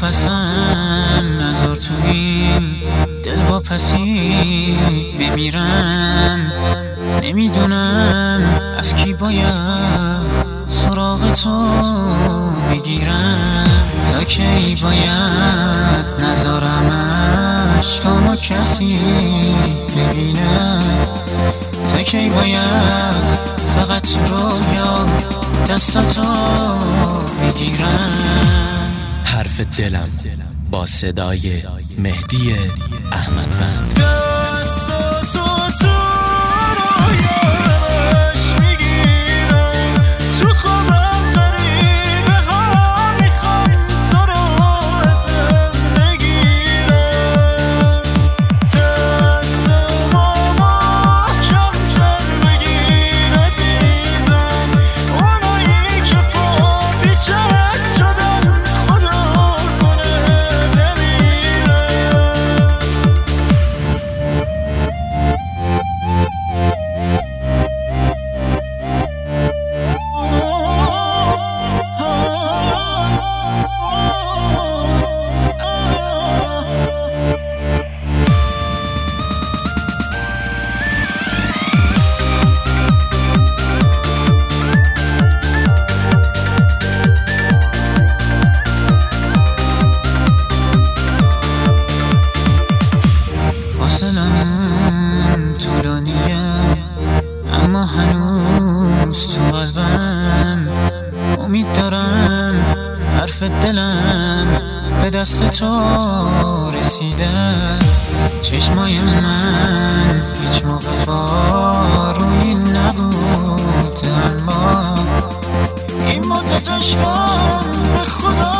قسم نذار تو این دل واپسی بمیرم. نمیدونم از کی باید سراغ تو بگیرم. تا کی باید نذارم اشکامو کسی ببینه. تا کی باید فقط رویا دستاتو بگیرم. حرف دلم با صدای مهدی احمدوند. دستاتو تو رویاش میگیرم. تو خوابم غریبه ها میخوام تو رو ازم بگیرم. دستمو محکم‌تر بگیر عزیزم. اونایی که پا پیچت شدن خدا کنه بمیرم. فاصلمون طولانیه اما هنوز تو قلبم. امید دارم حرف دلم به دست تو رسیده. چشمای من هیچ موقع بارویی نبود، اما این مدت عشقم به خدا